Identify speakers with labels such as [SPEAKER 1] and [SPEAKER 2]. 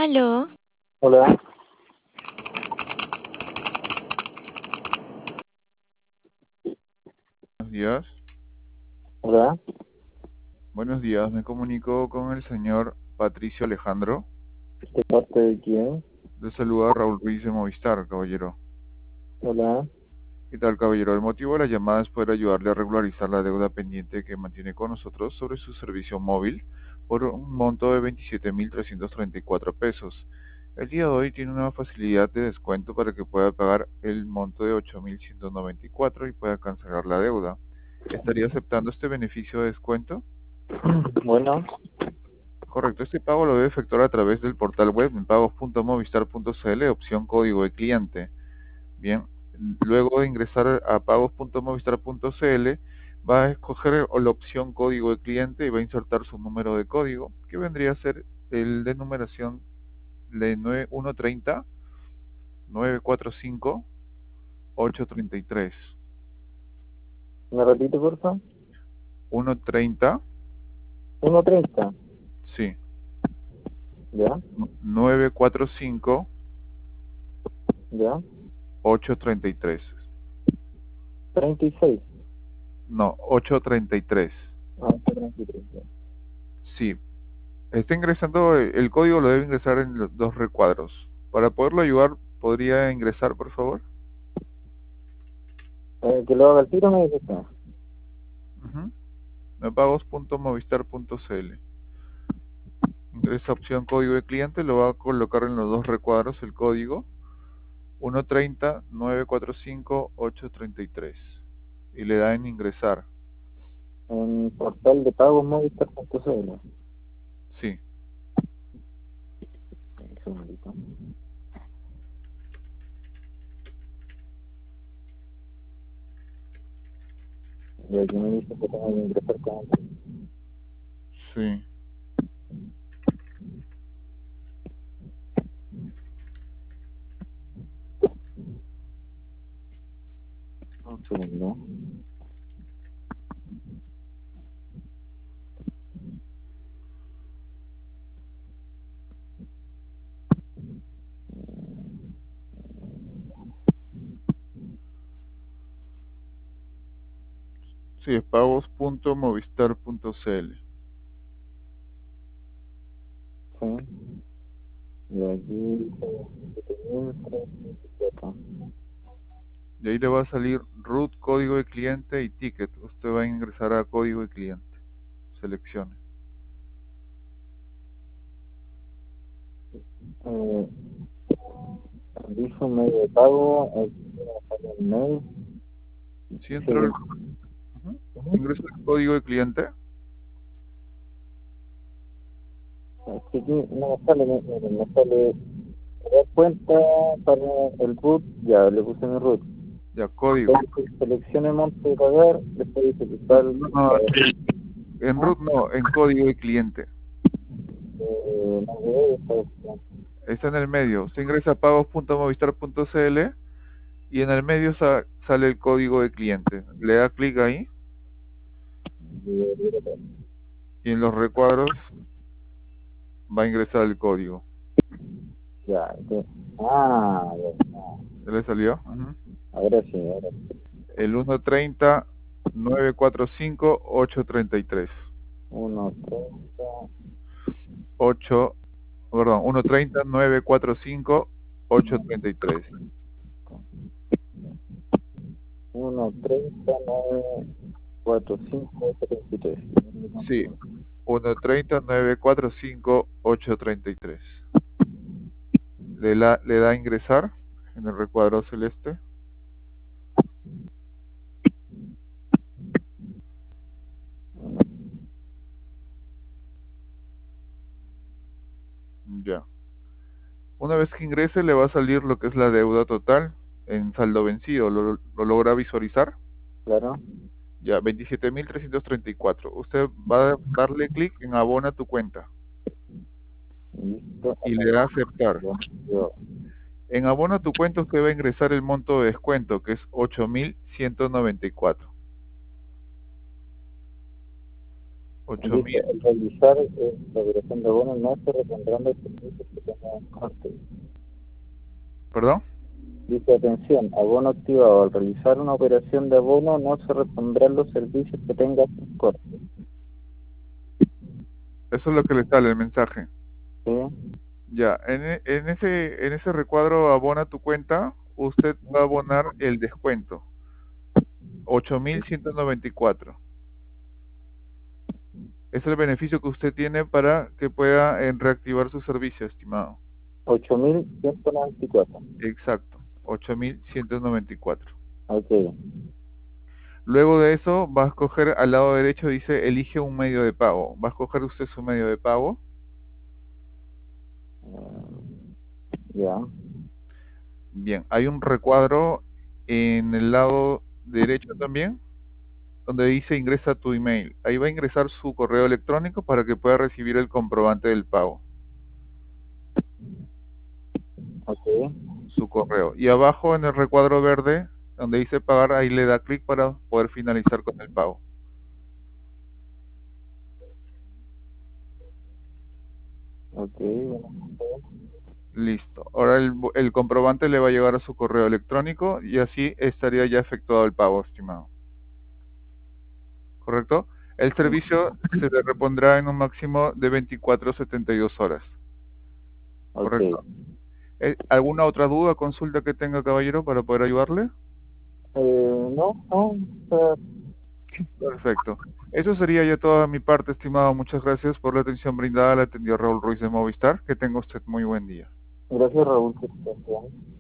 [SPEAKER 1] Aló,
[SPEAKER 2] Hola,
[SPEAKER 3] Buenos días.
[SPEAKER 2] hola,
[SPEAKER 3] Buenos días, me comunico con el señor Patricio Alejandro.
[SPEAKER 2] ¿de parte de quién?
[SPEAKER 3] Le saluda Raúl Ruiz de Movistar, caballero.
[SPEAKER 2] Hola,
[SPEAKER 3] ¿Qué tal, caballero? El motivo de la llamada es poder ayudarle a regularizar la deuda pendiente que mantiene con nosotros sobre su servicio móvil por un monto de 27.334 pesos. El día de hoy tiene una facilidad de descuento para que pueda pagar el monto de 8.194 y pueda cancelar la deuda. ¿Estaría aceptando este beneficio de descuento?
[SPEAKER 2] bueno,
[SPEAKER 3] Correcto, este pago lo debe efectuar a través del portal web en pagos.movistar.cl, opción código de cliente. Bien, luego de ingresar a pagos.movistar.cl, va a escoger la opción código de cliente y va a insertar su número de código, que vendría a ser el de numeración de 9130 945 833.
[SPEAKER 2] ¿me repite, por favor?
[SPEAKER 3] 130,
[SPEAKER 2] 1:30,
[SPEAKER 3] sí,
[SPEAKER 2] ¿ya?
[SPEAKER 3] 945
[SPEAKER 2] ¿Ya?
[SPEAKER 3] 833.
[SPEAKER 2] 36,
[SPEAKER 3] No, 833.
[SPEAKER 2] 33, ya.
[SPEAKER 3] Sí, está ingresando, el código lo debe ingresar en los dos recuadros. Para poderlo ayudar, ¿podría ingresar, por favor?
[SPEAKER 2] Que lo haga al tiro, me dice usted.
[SPEAKER 3] Ujú. Pagos.movistar.cl. Ingresa opción código de cliente, lo va a colocar en los dos recuadros el código 130 945 833 y le da en ingresar.
[SPEAKER 2] En portal de pagos movistar.cl.
[SPEAKER 3] Sí,
[SPEAKER 2] Un segundito. Y aquí me dice que tengo que ingresar con
[SPEAKER 3] sí.
[SPEAKER 2] un segundo.
[SPEAKER 3] Sí, es pagos.movistar.cl.
[SPEAKER 2] Sí. Y aquí dice 7.324.
[SPEAKER 3] Y ahí le va a salir root, código de cliente y ticket. Usted va a ingresar a código de cliente. Seleccione.
[SPEAKER 2] Eh, Dice un medio de pago, aquí me sale el mail.
[SPEAKER 3] Si entra
[SPEAKER 2] Sí.
[SPEAKER 3] ujú,
[SPEAKER 2] Ujú.
[SPEAKER 3] ingresa el código de cliente.
[SPEAKER 2] Así que no me sale, me sale dar cuenta para el root, ya le puse mi root.
[SPEAKER 3] Ya, código.
[SPEAKER 2] Entonces seleccione monto de pagar, después dice que
[SPEAKER 3] No,
[SPEAKER 2] tal,
[SPEAKER 3] no, no, en
[SPEAKER 2] ¿ah?
[SPEAKER 3] root no, en código de cliente.
[SPEAKER 2] No veo esta opción.
[SPEAKER 3] Está en el medio. Usted ingresa a pagos.movistar.cl y en el medio sale el código de cliente. Le da clic ahí y en los recuadros va a ingresar el código.
[SPEAKER 2] Ya, ya. Ya,
[SPEAKER 3] ¿Ya le salió? Ujú.
[SPEAKER 2] ahora sí, ahora sí.
[SPEAKER 3] El 130 945 833.
[SPEAKER 2] 1:30,
[SPEAKER 3] 8, perdón, 130 945 833.
[SPEAKER 2] 1:30, 945, 33.
[SPEAKER 3] Sí, 130 945 833. Le da a ingresar en el recuadro celeste. Ya. Una vez que ingrese le va a salir lo que es la deuda total en saldo vencido. ¿Lo logra visualizar?
[SPEAKER 2] Claro.
[SPEAKER 3] Ya, 27.334. Usted va a darle clic en abona tu cuenta
[SPEAKER 2] Listo.
[SPEAKER 3] y le da a aceptar.
[SPEAKER 2] Yo,
[SPEAKER 3] En abona tu cuenta usted va a ingresar el monto de descuento, que es 8.194. ocho
[SPEAKER 2] Dice,
[SPEAKER 3] mil
[SPEAKER 2] al realizar la operación de abono no se repondrán los servicios que tengan coste.
[SPEAKER 3] ¿Perdón?
[SPEAKER 2] Dice, atención, abono activado. Al realizar una operación de abono no se repondrán los servicios que tenga sin coste.
[SPEAKER 3] Eso es lo que le sale el mensaje.
[SPEAKER 2] ¿Sí?
[SPEAKER 3] Ya, en ese recuadro abona tu cuenta, usted va a abonar el descuento, 8.194. Es el beneficio que usted tiene para que pueda reactivar su servicio, estimado.
[SPEAKER 2] 8.194.
[SPEAKER 3] Exacto, 8.194.
[SPEAKER 2] Ok.
[SPEAKER 3] Luego de eso, va a escoger al lado derecho, dice, elige un medio de pago. Va a escoger usted su medio de pago.
[SPEAKER 2] Ya.
[SPEAKER 3] Bien, hay un recuadro en el lado derecho también, donde dice ingresa tu email. Ahí va a ingresar su correo electrónico para que pueda recibir el comprobante del pago.
[SPEAKER 2] Ok.
[SPEAKER 3] Su correo. Y abajo en el recuadro verde, donde dice pagar, ahí le da clic para poder finalizar con el pago.
[SPEAKER 2] Ok. Bueno.
[SPEAKER 3] Listo. Ahora el comprobante le va a llegar a su correo electrónico y así estaría ya efectuado el pago, estimado. ¿Correcto? El servicio se le repondrá en un máximo de 24 a 72 horas.
[SPEAKER 2] Ok.
[SPEAKER 3] ¿Correcto? ¿Alguna otra duda, consulta que tenga, caballero, para poder ayudarle?
[SPEAKER 2] No, no.
[SPEAKER 3] Perfecto. Eso sería ya toda mi parte, estimado. Muchas gracias por la atención brindada. La atendió Raúl Ruiz de Movistar. Que tenga usted muy buen día.
[SPEAKER 2] Gracias, Raúl, por tu atención.